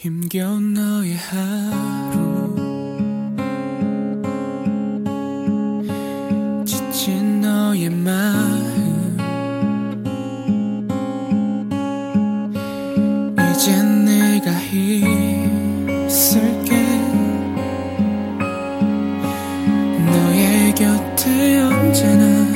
힘겨운 너의 하루 지친 너의 마음 이젠 내가 있을게 너의 곁에 언제나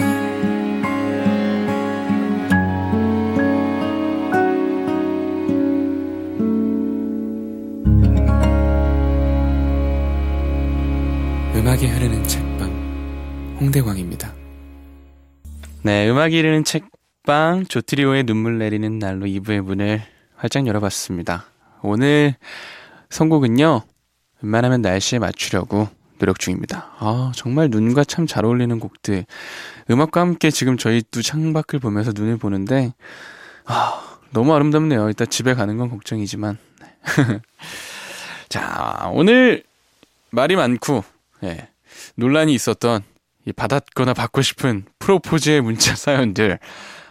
음악이 흐르는 책방 홍대광입니다. 네, 음악이 흐르는 책방 조트리오의 눈물 내리는 날로 2부의 문을 활짝 열어봤습니다. 오늘 선곡은요, 웬만하면 날씨에 맞추려고 노력 중입니다. 정말 눈과 참 잘 어울리는 곡들, 음악과 함께 지금 저희 두 창밖을 보면서 눈을 보는데 너무 아름답네요. 일단 집에 가는 건 걱정이지만 자, 오늘 말이 많고 논란이 있었던 이 받았거나 받고 싶은 프로포즈의 문자 사연들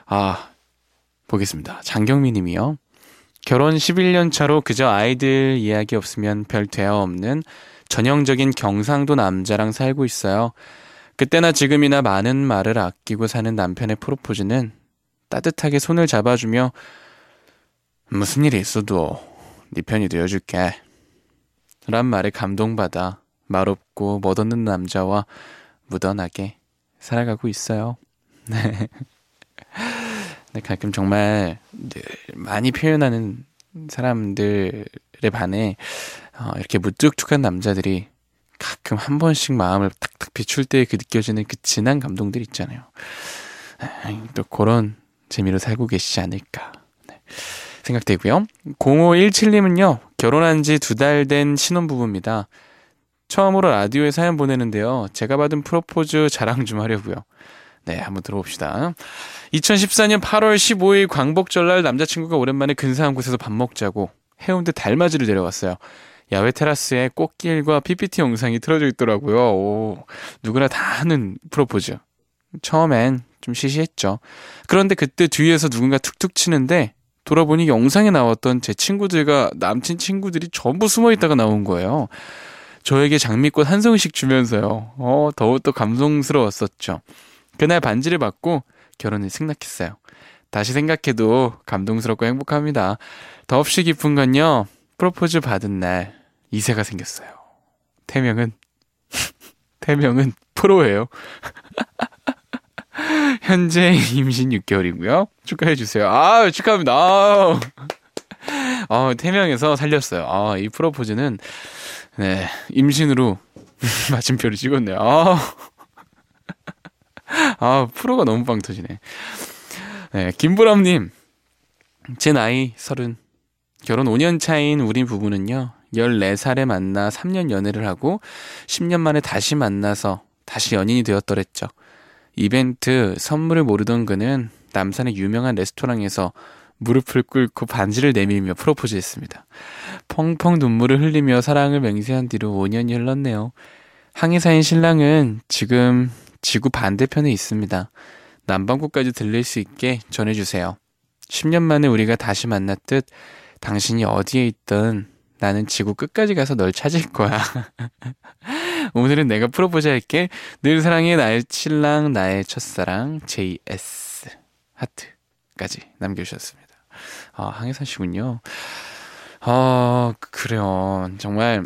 보겠습니다. 장경미 님이요. 결혼 11년 차로 그저 아이들 이야기 없으면 별 대화 없는 전형적인 경상도 남자랑 살고 있어요. 그때나 지금이나 많은 말을 아끼고 사는 남편의 프로포즈는 따뜻하게 손을 잡아주며 무슨 일이 있어도 네 편이 되어줄게 란 말에 감동받아 말없고 멋없는 남자와 무던하게 살아가고 있어요. 네. 가끔 정말 늘 많이 표현하는 사람들에 반해 이렇게 무뚝뚝한 남자들이 가끔 한 번씩 마음을 탁탁 비출 때 그 느껴지는 그 진한 감동들 있잖아요. 또 그런 재미로 살고 계시지 않을까 생각되고요. 0517님은요. 결혼한 지 2달 된 신혼부부입니다. 처음으로 라디오에 사연 보내는데요. 제가 받은 프로포즈 자랑 좀 하려고요. 네, 한번 들어봅시다. 2014년 8월 15일 광복절날 남자친구가 오랜만에 근사한 곳에서 밥 먹자고 해운대 달맞이를 내려왔어요. 야외 테라스에 꽃길과 PPT 영상이 틀어져 있더라고요. 누구나 다 하는 프로포즈. 처음엔 좀 시시했죠. 그런데 그때 뒤에서 누군가 툭툭 치는데 돌아보니 영상에 나왔던 제 친구들과 남친 친구들이 전부 숨어있다가 나온 거예요. 저에게 장미꽃 한 송이씩 주면서요. 더욱더 감동스러웠었죠. 그날 반지를 받고 결혼을 승낙했어요. 다시 생각해도 감동스럽고 행복합니다. 더없이 기쁜 건요. 프로포즈 받은 날 이세가 생겼어요. 태명은 프로예요. 현재 임신 6개월이고요. 축하해주세요. 축하합니다. 태명에서 살렸어요. 이 프로포즈는 임신으로 마침표를 찍었네요. 프로가 너무 빵 터지네. 김보람님, 제 나이 30, 결혼 5년 차인 우리 부부는요, 14살에 만나 3년 연애를 하고 10년 만에 다시 만나서 다시 연인이 되었더랬죠. 이벤트, 선물을 모르던 그는 남산의 유명한 레스토랑에서 무릎을 꿇고 반지를 내밀며 프로포즈했습니다. 펑펑 눈물을 흘리며 사랑을 맹세한 뒤로 5년이 흘렀네요. 항해사인 신랑은 지금 지구 반대편에 있습니다. 남반구까지 들릴 수 있게 전해주세요. 10년 만에 우리가 다시 만났듯 당신이 어디에 있든 나는 지구 끝까지 가서 널 찾을 거야. 오늘은 내가 프로포즈 할게. 늘 사랑해 나의 신랑 나의 첫사랑 JS 하트까지 남겨주셨습니다. 항해사시군요. 그래요. 정말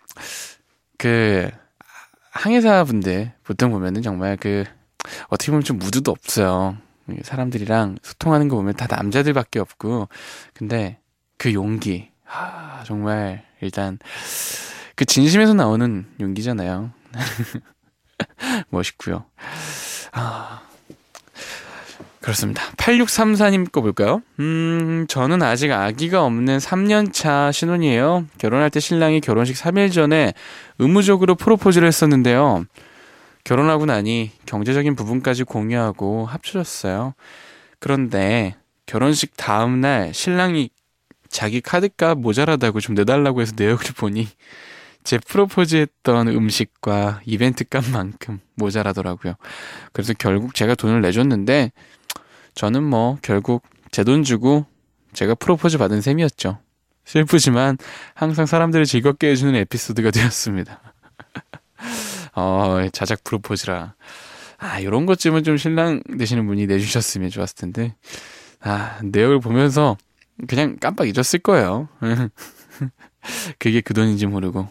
항해사분들 보통 보면은 정말 어떻게 보면 좀 무드도 없어요. 사람들이랑 소통하는 거 보면 다 남자들밖에 없고, 근데 그 용기, 정말 일단 그 진심에서 나오는 용기잖아요. 멋있고요. 그렇습니다. 8634님 거 볼까요? 저는 아직 아기가 없는 3년차 신혼이에요. 결혼할 때 신랑이 결혼식 3일 전에 의무적으로 프로포즈를 했었는데요. 결혼하고 나니 경제적인 부분까지 공유하고 합쳐졌어요. 그런데 결혼식 다음날 신랑이 자기 카드값 모자라다고 좀 내달라고 해서 내역을 보니 제 프로포즈했던 음식과 이벤트 값만큼 모자라더라고요. 그래서 결국 제가 돈을 내줬는데 저는 결국 제 돈 주고 제가 프로포즈 받은 셈이었죠. 슬프지만 항상 사람들을 즐겁게 해주는 에피소드가 되었습니다. 자작 프로포즈라. 이런 것쯤은 좀 신랑 되시는 분이 내주셨으면 좋았을 텐데. 내역을 보면서 그냥 깜빡 잊었을 거예요. 그게 그 돈인지 모르고.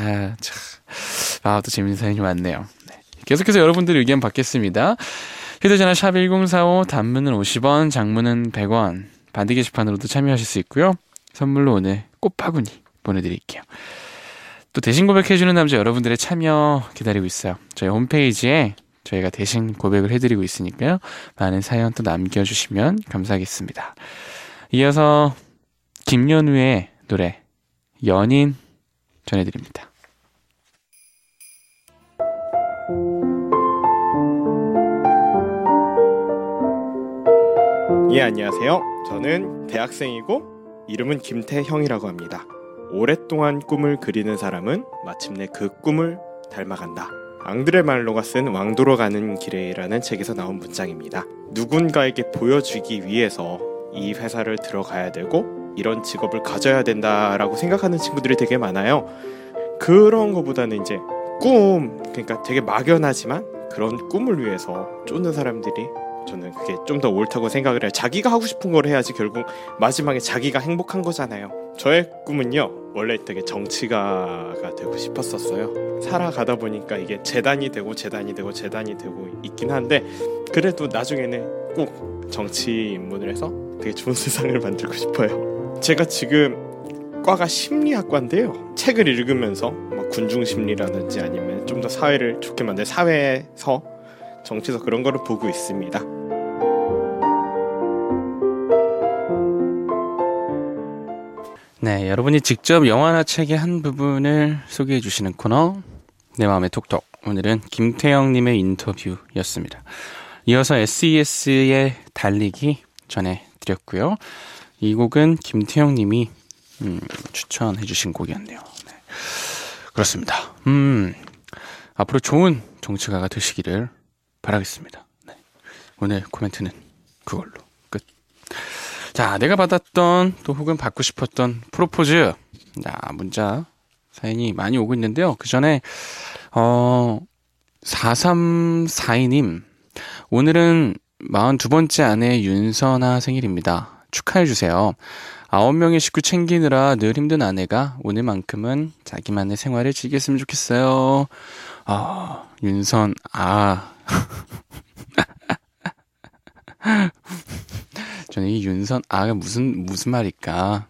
또 재밌는 사연이 많네요. 네. 계속해서 여러분들 의견 받겠습니다. 휴대전화 샵 1045, 단문은 50원, 장문은 100원, 반디 게시판으로도 참여하실 수 있고요. 선물로 오늘 꽃바구니 보내드릴게요. 또 대신 고백해주는 남자 여러분들의 참여 기다리고 있어요. 저희 홈페이지에 저희가 대신 고백을 해드리고 있으니까요. 많은 사연 또 남겨주시면 감사하겠습니다. 이어서 김연우의 노래 연인 전해드립니다. 예, 안녕하세요. 저는 대학생이고 이름은 김태형이라고 합니다. 오랫동안 꿈을 그리는 사람은 마침내 그 꿈을 닮아간다. 앙드레 말로가 쓴 왕도로 가는 길에라는 책에서 나온 문장입니다. 누군가에게 보여주기 위해서 이 회사를 들어가야 되고 이런 직업을 가져야 된다라고 생각하는 친구들이 되게 많아요. 그런 거보다는 이제 그러니까 되게 막연하지만 그런 꿈을 위해서 쫓는 사람들이 저는 그게 좀 더 옳다고 생각을 해요. 자기가 하고 싶은 걸 해야지 결국 마지막에 자기가 행복한 거잖아요. 저의 꿈은요, 원래 되게 정치가가 되고 싶었었어요. 살아가다 보니까 이게 재단이 되고 있긴 한데 그래도 나중에는 꼭 정치 입문을 해서 되게 좋은 세상을 만들고 싶어요. 제가 지금 과가 심리학과인데요. 책을 읽으면서 군중심리라든지 아니면 좀 더 사회를 좋게 만들 사회에서 정치에서 그런 거를 보고 있습니다. 네, 여러분이 직접 영화나 책의 한 부분을 소개해 주시는 코너 내 마음의 톡톡. 오늘은 김태형님의 인터뷰였습니다. 이어서 SES의 달리기 전해드렸고요. 이 곡은 김태형님이 추천해 주신 곡이었네요. 네, 그렇습니다. 앞으로 좋은 정치가가 되시기를 바라겠습니다. 네. 오늘 코멘트는 그걸로 끝. 자, 내가 받았던 또 혹은 받고 싶었던 프로포즈. 문자 사연이 많이 오고 있는데요. 그 전에 4342님, 오늘은 42번째 아내 윤선아 생일입니다. 축하해주세요. 9명의 식구 챙기느라 늘 힘든 아내가 오늘만큼은 자기만의 생활을 즐겼으면 좋겠어요. 저는 이 윤선아가 무슨 말일까?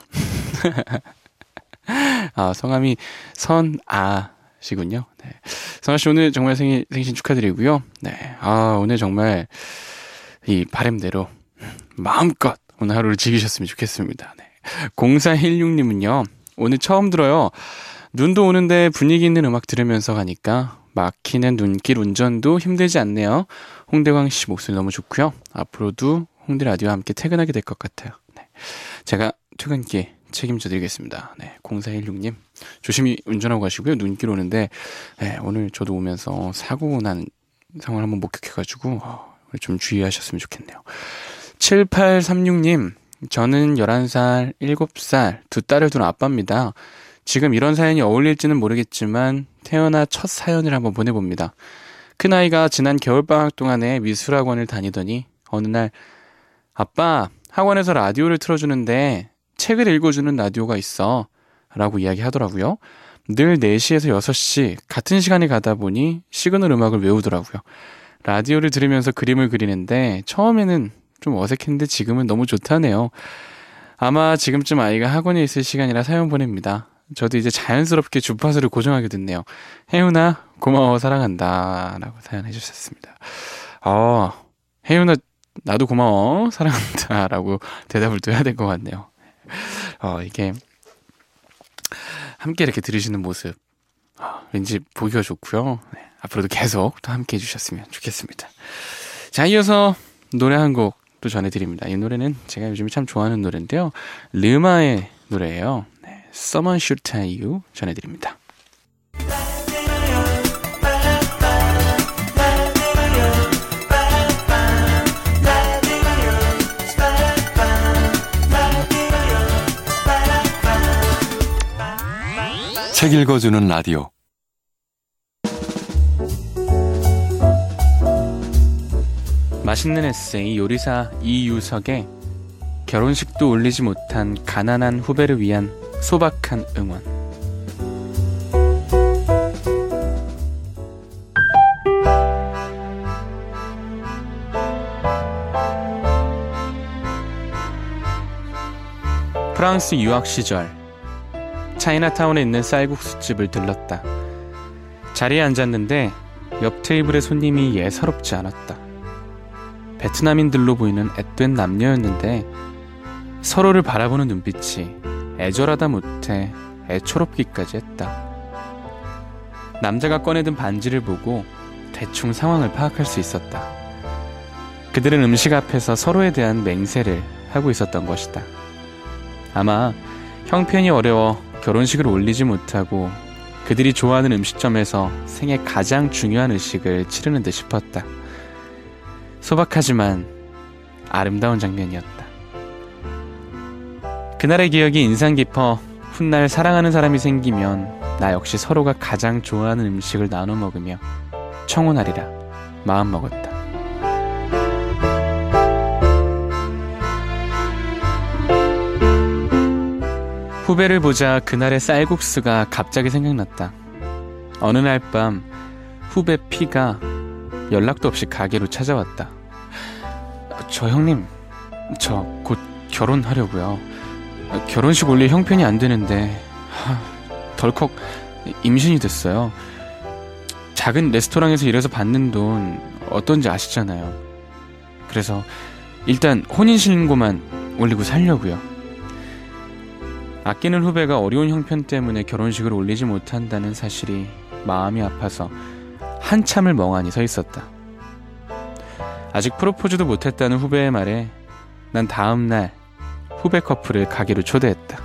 성함이 선아시군요. 네. 선아씨 오늘 정말 생신 축하드리고요. 네. 오늘 정말 이 바람대로 마음껏 오늘 하루를 즐기셨으면 좋겠습니다. 네. 0416님은요, 오늘 처음 들어요. 눈도 오는데 분위기 있는 음악 들으면서 가니까 막히는 눈길 운전도 힘들지 않네요. 홍대광 씨 목소리 너무 좋고요. 앞으로도 홍대 라디오와 함께 퇴근하게 될 것 같아요. 네. 제가 퇴근길 책임져 드리겠습니다. 네. 0416님 조심히 운전하고 가시고요. 눈길 오는데 오늘 저도 오면서 사고 난 상황을 한번 목격해가지고 좀 주의하셨으면 좋겠네요. 7836님, 저는 11살, 7살 두 딸을 둔 아빠입니다. 지금 이런 사연이 어울릴지는 모르겠지만 태어나 첫 사연을 한번 보내봅니다. 큰아이가 지난 겨울방학 동안에 미술학원을 다니더니 어느 날 아빠, 학원에서 라디오를 틀어주는데 책을 읽어주는 라디오가 있어 라고 이야기하더라고요. 늘 4시에서 6시 같은 시간에 가다 보니 시그널 음악을 외우더라고요. 라디오를 들으면서 그림을 그리는데 처음에는 좀 어색했는데 지금은 너무 좋다네요. 아마 지금쯤 아이가 학원에 있을 시간이라 사연 보냅니다. 저도 이제 자연스럽게 주파수를 고정하게 됐네요. 혜윤아 고마워 사랑한다 라고 사연 해주셨습니다. 혜윤아 나도 고마워 사랑한다 라고 대답을 또 해야 될 것 같네요. 이게 함께 이렇게 들으시는 모습 왠지 보기가 좋고요. 네, 앞으로도 계속 또 함께 해주셨으면 좋겠습니다. 자, 이어서 노래 한 곡 또 전해드립니다. 이 노래는 제가 요즘에 참 좋아하는 노래인데요. 르마의 노래예요. 네, Someone Should Tell You 전해드립니다. 책 읽어주는 라디오. 맛있는 에세이 요리사 이유석의 결혼식도 올리지 못한 가난한 후배를 위한 소박한 응원. 프랑스 유학 시절 차이나타운에 있는 쌀국수집을 들렀다. 자리에 앉았는데 옆 테이블의 손님이 예사롭지 않았다. 베트남인들로 보이는 앳된 남녀였는데 서로를 바라보는 눈빛이 애절하다 못해 애초롭기까지 했다. 남자가 꺼내든 반지를 보고 대충 상황을 파악할 수 있었다. 그들은 음식 앞에서 서로에 대한 맹세를 하고 있었던 것이다. 아마 형편이 어려워 결혼식을 올리지 못하고 그들이 좋아하는 음식점에서 생애 가장 중요한 의식을 치르는 듯 싶었다. 소박하지만 아름다운 장면이었다. 그날의 기억이 인상 깊어 훗날 사랑하는 사람이 생기면 나 역시 서로가 가장 좋아하는 음식을 나눠 먹으며 청혼하리라 마음먹었다. 후배를 보자 그날의 쌀국수가 갑자기 생각났다. 어느 날 밤 후배 P가 연락도 없이 가게로 찾아왔다. 저 형님, 저 곧 결혼하려고요. 결혼식 올릴 형편이 안 되는데 덜컥 임신이 됐어요. 작은 레스토랑에서 일해서 받는 돈 어떤지 아시잖아요. 그래서 일단 혼인신고만 올리고 살려고요. 아끼는 후배가 어려운 형편 때문에 결혼식을 올리지 못한다는 사실이 마음이 아파서 한참을 멍하니 서 있었다. 아직 프로포즈도 못했다는 후배의 말에 난 다음 날 후배 커플을 가게로 초대했다.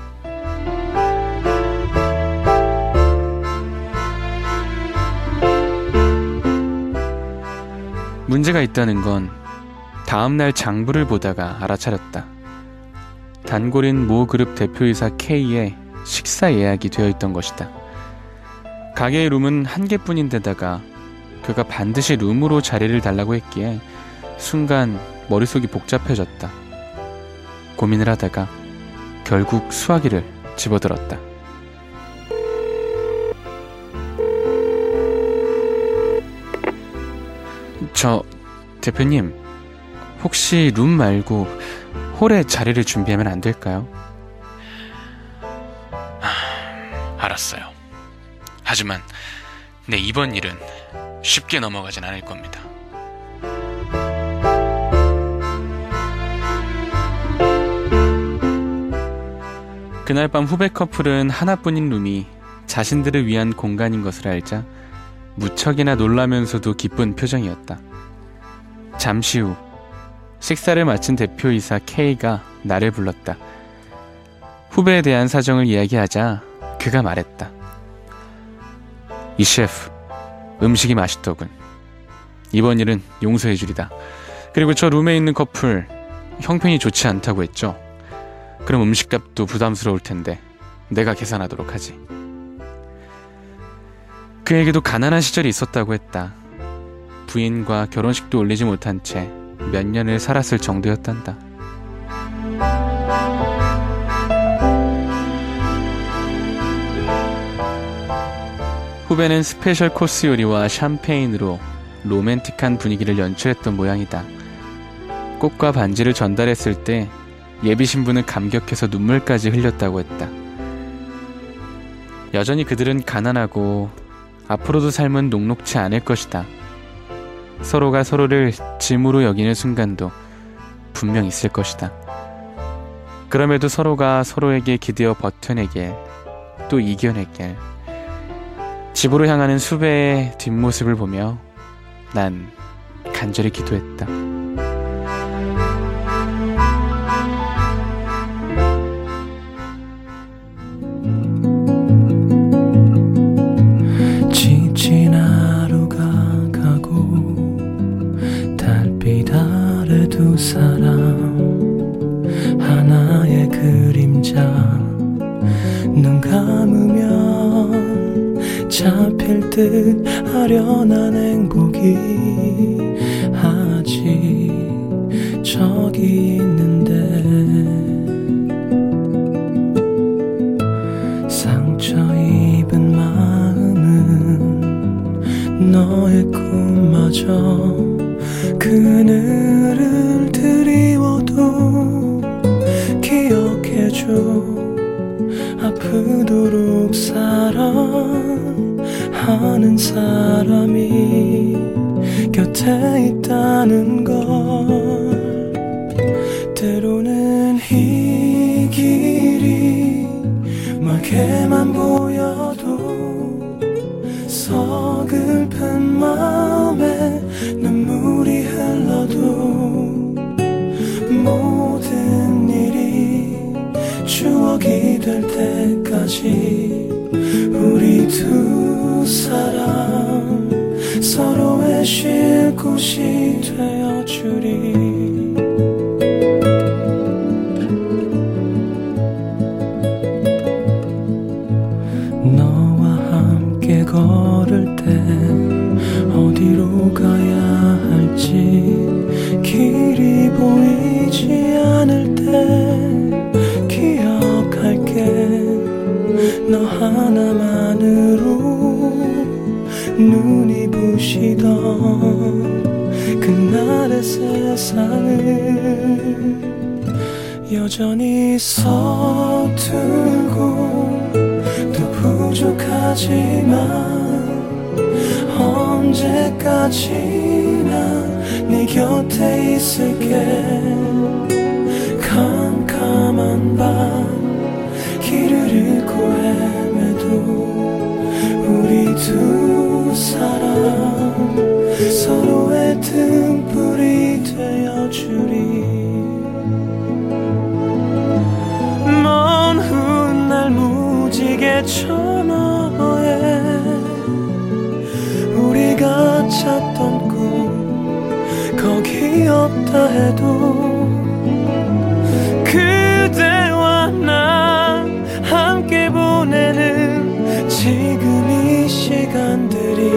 문제가 있다는 건 다음 날 장부를 보다가 알아차렸다. 단골인 모 그룹 대표이사 K의 식사 예약이 되어 있던 것이다. 가게의 룸은 한 개뿐인데다가 그가 반드시 룸으로 자리를 달라고 했기에 순간 머릿속이 복잡해졌다. 고민을 하다가 결국 수화기를 집어들었다. 저 대표님, 혹시 룸 말고 홀에 자리를 준비하면 안 될까요? 알았어요. 하지만 내 이번 일은 쉽게 넘어가진 않을 겁니다. 그날 밤 후배 커플은 하나뿐인 룸이 자신들을 위한 공간인 것을 알자 무척이나 놀라면서도 기쁜 표정이었다. 잠시 후 식사를 마친 대표이사 K가 나를 불렀다. 후배에 대한 사정을 이야기하자 그가 말했다. 이 셰프, 음식이 맛있더군. 이번 일은 용서해주리다. 그리고 저 룸에 있는 커플 형편이 좋지 않다고 했죠. 그럼 음식값도 부담스러울 텐데 내가 계산하도록 하지. 그에게도 가난한 시절이 있었다고 했다. 부인과 결혼식도 올리지 못한 채 몇 년을 살았을 정도였단다. 후배는 스페셜 코스 요리와 샴페인으로 로맨틱한 분위기를 연출했던 모양이다. 꽃과 반지를 전달했을 때 예비 신부는 감격해서 눈물까지 흘렸다고 했다. 여전히 그들은 가난하고 앞으로도 삶은 녹록지 않을 것이다. 서로가 서로를 짐으로 여기는 순간도 분명 있을 것이다. 그럼에도 서로가 서로에게 기대어 버텨내길, 또 이겨내길. 집으로 향하는 후배의 뒷모습을 보며 난 간절히 기도했다. 지친 하루가 가고 달빛 아래 두 사람, 하나의 그림자. 눈 감으면 잡힐 듯 아련한 행복이 아직 저기 있는데 상처 입은 마음은 너의 꿈마저 그늘을 드리워도 기억해줘 아프도록 사랑하는 사람이 곁에 있다는 걸 때로는 이 길이 멀게만 보여도 서글픈 마음에 눈물이 흘러도 모든 일이 추억이 될 때까지 우리 두 사람 서로의 쉴 곳이 되어주리 너와 함께 걸을 때 어디로 가야 할지 길이 보이지 않을 때 기억할게 너 하나만으로 눈이 부시던 그날의 세상을 여전히 서툴고 또 부족하지만 언제까지나 네 곁에 있을게 캄캄한 밤 길을 잃고 헤매도 우리 두 사람 서로의 등불이 되어주리 먼 훗날 무지개 저 너머에 우리가 찾던 꿈 거기 없다 해도 그대와 나 함께 보내는 지금 이 시간들이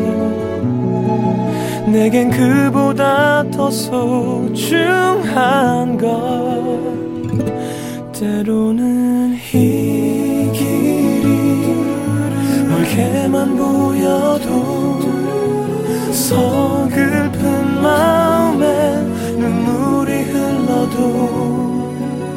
내겐 그보다 더 소중한 것 때로는 이 길이 멀게만 보여도 서글픈 마음에 눈물이 흘러도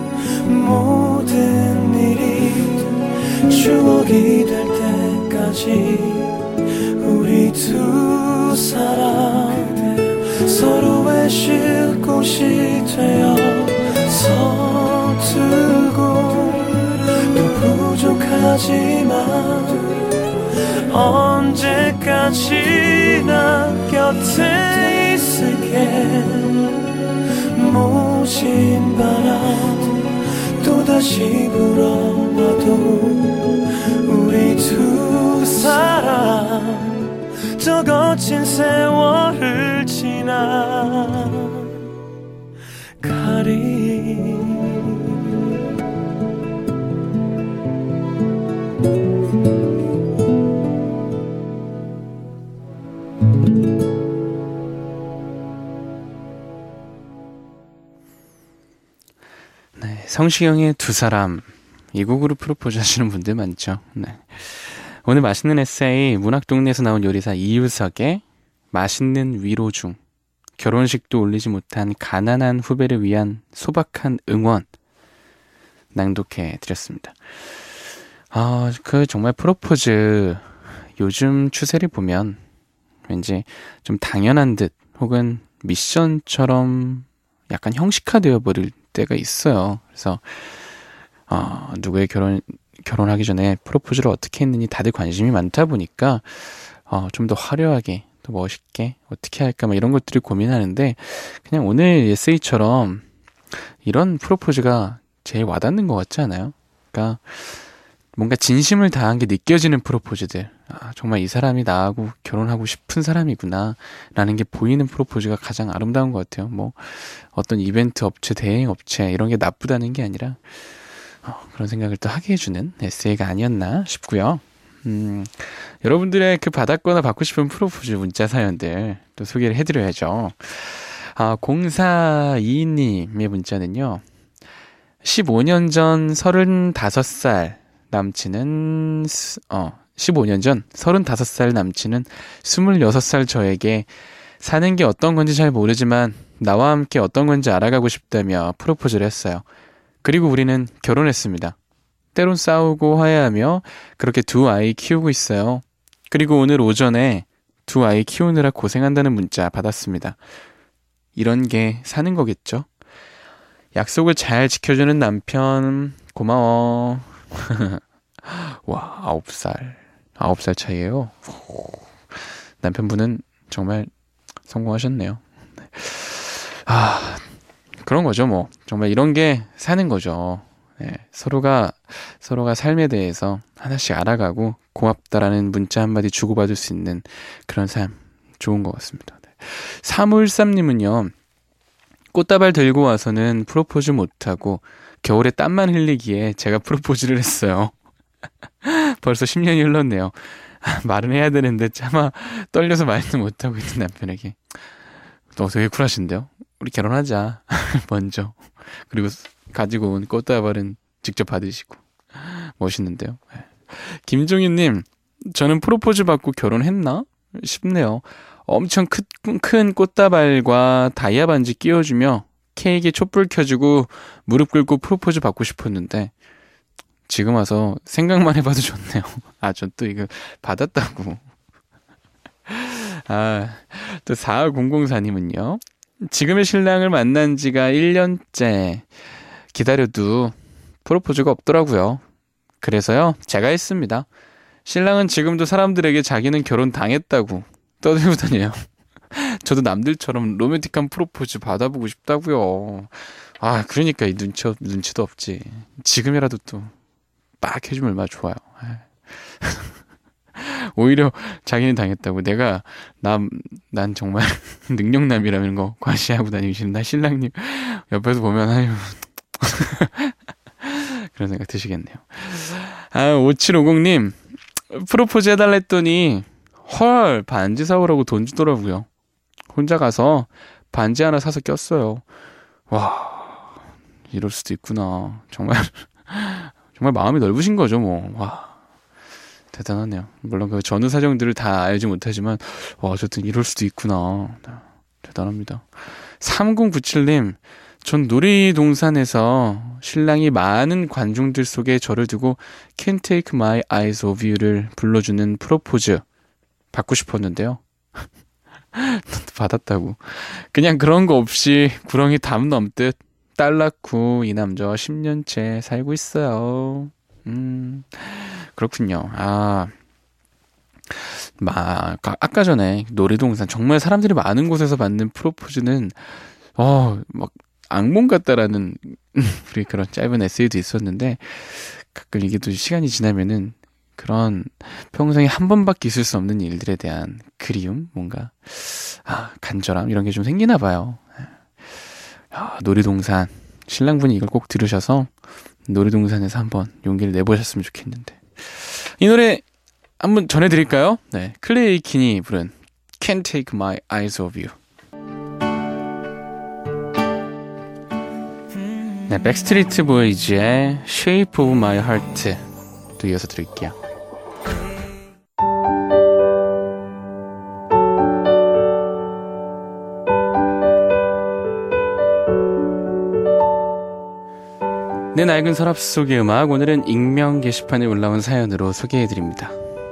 모든 일이 추억이 될 때까지 우리 두 사람 서로의 쉴 곳이 되어 서투고 또 부족하지만 언제까지나 곁에 있을게 모진 바람 또다시 불어와도 우리 두 사람 저 거친 세월을 지나가리 네, 성시경의 두 사람 이 곡으로 프로포즈 하시는 분들 많죠. 네. 오늘 맛있는 에세이 문학동네에서 나온 요리사 이유석의 맛있는 위로 중 결혼식도 올리지 못한 가난한 후배를 위한 소박한 응원 낭독해 드렸습니다. 그 정말 프로포즈 요즘 추세를 보면 왠지 좀 당연한 듯 혹은 미션처럼 약간 형식화되어 버릴 때가 있어요. 그래서 누구의 결혼하기 전에 프로포즈를 어떻게 했느니 다들 관심이 많다 보니까 좀 더 화려하게 더 멋있게 어떻게 할까 막 이런 것들을 고민하는데 그냥 오늘 에세이처럼 이런 프로포즈가 제일 와닿는 것 같지 않아요? 그러니까 뭔가 진심을 다한 게 느껴지는 프로포즈들 정말 이 사람이 나하고 결혼하고 싶은 사람이구나 라는 게 보이는 프로포즈가 가장 아름다운 것 같아요. 뭐 어떤 이벤트 업체, 대행 업체 이런 게 나쁘다는 게 아니라 그런 생각을 또 하게 해주는 에세이가 아니었나 싶고요. 여러분들의 그 받았거나 받고 싶은 프로포즈 문자 사연들 또 소개를 해드려야죠. 0422님의 문자는요. 15년 전 35살 남친은 15년 전 35살 남친은 26살 저에게 사는 게 어떤 건지 잘 모르지만 나와 함께 어떤 건지 알아가고 싶다며 프로포즈를 했어요. 그리고 우리는 결혼했습니다. 때론 싸우고 화해하며 그렇게 두 아이 키우고 있어요. 그리고 오늘 오전에 두 아이 키우느라 고생한다는 문자 받았습니다. 이런 게 사는 거겠죠? 약속을 잘 지켜주는 남편 고마워. 와, 9살 차이에요. 남편분은 정말 성공하셨네요. 그런 거죠, 뭐. 정말 이런 게 사는 거죠. 네, 서로가 삶에 대해서 하나씩 알아가고 고맙다라는 문자 한마디 주고받을 수 있는 그런 삶 좋은 것 같습니다. 네. 3513님은요. 꽃다발 들고 와서는 프로포즈 못하고 겨울에 땀만 흘리기에 제가 프로포즈를 했어요. 벌써 10년이 흘렀네요. 말은 해야 되는데 차마 떨려서 말도 못하고 있는 남편에게 되게 쿨하신데요. 우리 결혼하자. 먼저. 그리고 가지고 온 꽃다발은 직접 받으시고 멋있는데요. 김종희님, 저는 프로포즈 받고 결혼했나 싶네요. 엄청 큰 꽃다발과 다이아 반지 끼워주며 케이크에 촛불 켜주고 무릎 꿇고 프로포즈 받고 싶었는데 지금 와서 생각만 해봐도 좋네요. 전 또 이거 받았다고. 또 4004님은요. 지금의 신랑을 만난 지가 1년째 기다려도 프로포즈가 없더라고요. 그래서요, 제가 했습니다. 신랑은 지금도 사람들에게 자기는 결혼 당했다고 떠들고 다녀요. 저도 남들처럼 로맨틱한 프로포즈 받아보고 싶다고요. 그러니까 이 눈치도 없지. 지금이라도 또 빡 해주면 얼마나 좋아요. 오히려 자기는 당했다고. 난 정말 능력남이라는 거 과시하고 다니시는 나 신랑님 옆에서 보면 그런 생각 드시겠네요. 5750님, 프로포즈 해달라 했더니 헐, 반지 사오라고 돈 주더라고요. 혼자 가서 반지 하나 사서 꼈어요. 와, 이럴 수도 있구나. 정말 마음이 넓으신 거죠, 뭐. 와, 대단하네요. 물론 그 전후 사정들을 다 알지 못하지만, 어쨌든 이럴 수도 있구나. 대단합니다. 3097님, 전 놀이동산에서 신랑이 많은 관중들 속에 저를 두고 Can't Take My Eyes Off You를 불러주는 프로포즈 받고 싶었는데요. 받았다고. 그냥 그런 거 없이 구렁이 담 넘듯 딸 낳고 이 남자와 10년째 살고 있어요. 그렇군요. 아까 전에 놀이동산 정말 사람들이 많은 곳에서 받는 프로포즈는 막 악몽 같다라는 우리 그런 짧은 에세이도 있었는데 가끔 이게 또 시간이 지나면은 그런 평생에 한 번밖에 있을 수 없는 일들에 대한 그리움, 뭔가 간절함 이런 게 좀 생기나 봐요. 놀이동산 신랑분이 이걸 꼭 들으셔서 놀이동산에서 한번 용기를 내보셨으면 좋겠는데 이 노래 한번 전해드릴까요? 네, 클레이 킨이 부른 Can't Take My Eyes Off You. 네, 백스트리트 보이즈의 Shape of My Heart 또 이어서 들을게요. 내 낡은 서랍 속의 음악, 오늘은 익명 게시판에 올라온 사연으로 소개해드립니다.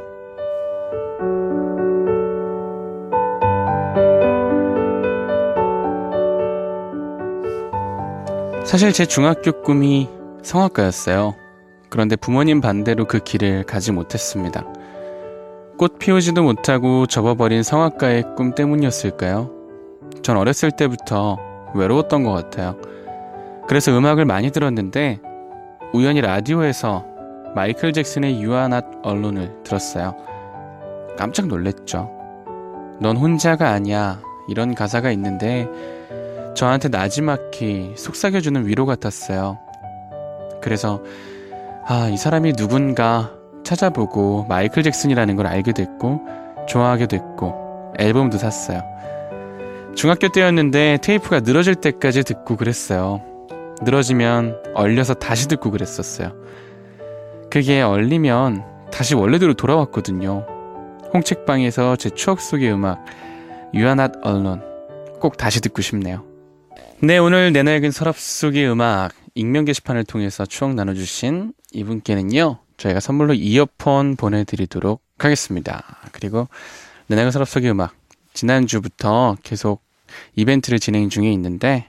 사실 제 중학교 꿈이 성악가였어요. 그런데 부모님 반대로 그 길을 가지 못했습니다. 꽃 피우지도 못하고 접어버린 성악가의 꿈 때문이었을까요? 전 어렸을 때부터 외로웠던 것 같아요. 그래서 음악을 많이 들었는데 우연히 라디오에서 마이클 잭슨의 You Are Not Alone을 들었어요. 깜짝 놀랬죠. 넌 혼자가 아니야, 이런 가사가 있는데 저한테 나지막히 속삭여주는 위로 같았어요. 그래서 이 사람이 누군가 찾아보고 마이클 잭슨이라는 걸 알게 됐고 좋아하게 됐고 앨범도 샀어요. 중학교 때였는데 테이프가 늘어질 때까지 듣고 그랬어요. 늘어지면 얼려서 다시 듣고 그랬었어요. 그게 얼리면 다시 원래대로 돌아왔거든요. 홍책방에서 제 추억 속의 음악 You Are Not Alone 꼭 다시 듣고 싶네요. 네, 오늘 내 낡은 서랍 속의 음악 익명 게시판을 통해서 추억 나눠주신 이분께는요, 저희가 선물로 이어폰 보내드리도록 하겠습니다. 그리고 내 낡은 서랍 속의 음악 지난주부터 계속 이벤트를 진행 중에 있는데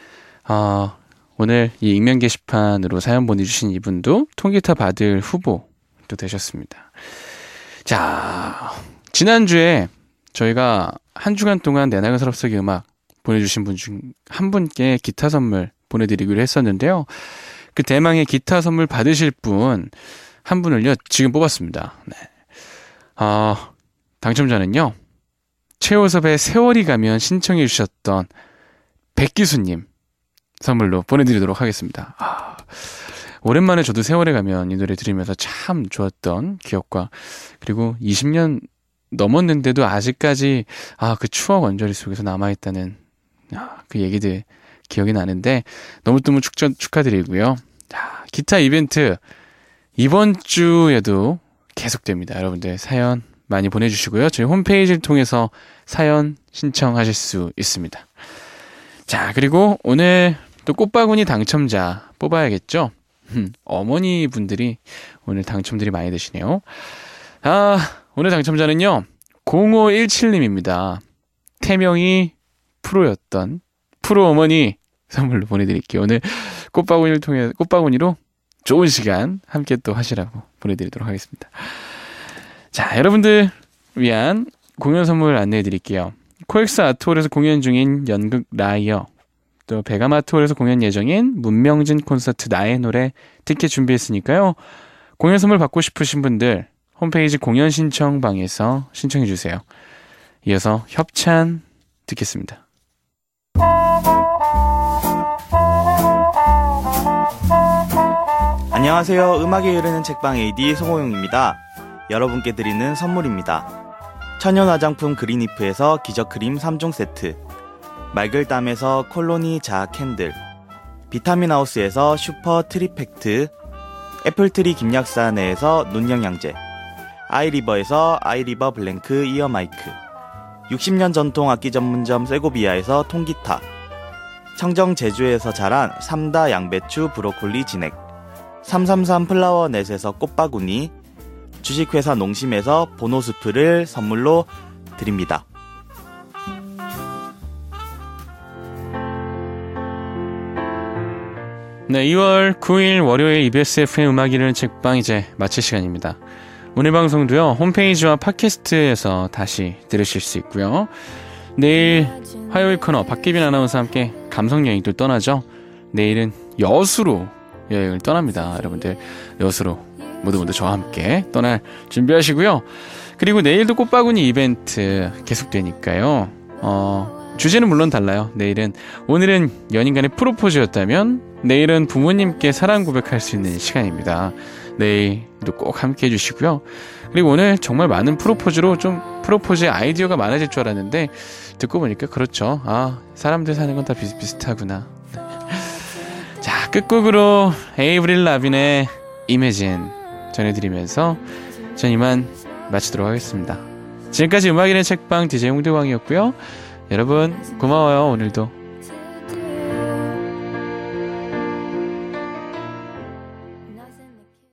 오늘 이 익명 게시판으로 사연 보내주신 이분도 통기타 받을 후보도 되셨습니다. 자, 지난주에 저희가 한 주간 동안 내 낡은 서랍 속의 음악 보내주신 분 중 한 분께 기타 선물 보내드리기로 했었는데요. 그 대망의 기타 선물 받으실 분 한 분을요, 지금 뽑았습니다. 네. 당첨자는요, 최호섭의 세월이 가면 신청해 주셨던 백기수님 선물로 보내드리도록 하겠습니다. 오랜만에 저도 세월에 가면 이 노래 들으면서 참 좋았던 기억과, 그리고 20년 넘었는데도 아직까지 그 추억 언저리 속에서 남아있다는 그 얘기들 기억이 나는데 너무너무 축하드리고요. 기타 이벤트 이번 주에도 계속됩니다. 여러분들 사연 많이 보내주시고요. 저희 홈페이지를 통해서 사연 신청하실 수 있습니다. 자, 그리고 오늘 또 꽃바구니 당첨자 뽑아야겠죠? 어머니 분들이 오늘 당첨들이 많이 되시네요. 오늘 당첨자는요, 0517님입니다. 태명이 프로였던 프로 어머니 선물로 보내드릴게요. 오늘 꽃바구니로 좋은 시간 함께 또 하시라고 보내드리도록 하겠습니다. 자, 여러분들 위한 공연 선물 안내해드릴게요. 코엑스 아트홀에서 공연 중인 연극 라이어, 또 베감 아트홀에서 공연 예정인 문명진 콘서트 나의 노래 티켓 준비했으니까요. 공연 선물 받고 싶으신 분들 홈페이지 공연 신청방에서 신청해주세요. 이어서 협찬 듣겠습니다. 안녕하세요. 음악이 흐르는 책방 AD 송호용입니다. 여러분께 드리는 선물입니다. 천연 화장품 그린이프에서 기저크림 3종 세트, 맑을 땀에서 콜로니 자아 캔들, 비타민하우스에서 슈퍼 트리팩트, 애플트리 김약사내에서 눈영양제, 아이리버에서 아이리버 블랭크 이어 마이크, 60년 전통 악기 전문점 세고비아에서 통기타, 청정 제주에서 자란 3다 양배추 브로콜리 진액, 333 플라워 넷에서 꽃바구니, 주식회사 농심에서 보노스프를 선물로 드립니다. 네, 2월 9일 월요일 EBS FM 음악이 흐르는 책방 이제 마칠 시간입니다. 오늘 방송도요, 홈페이지와 팟캐스트에서 다시 들으실 수 있고요. 내일 화요일 코너 박기빈 아나운서와 함께 감성여행도 떠나죠. 내일은 여수로 여행을 떠납니다. 여러분들 여수로 모두 저와 함께 떠날 준비하시고요. 그리고 내일도 꽃바구니 이벤트 계속되니까요. 주제는 물론 달라요. 오늘은 연인 간의 프로포즈였다면 내일은 부모님께 사랑 고백할 수 있는 시간입니다. 내일도 꼭 함께 해주시고요. 그리고 오늘 정말 많은 프로포즈로 좀 프로포즈의 아이디어가 많아질 줄 알았는데 듣고 보니까 그렇죠. 사람들 사는 건 다 비슷비슷하구나. 자, 끝곡으로 에이브릴 라빈의 Imagine 전해드리면서 전 이만 마치도록 하겠습니다. 지금까지 음악인의 책방 DJ 홍대광이었고요. 여러분 고마워요. 오늘도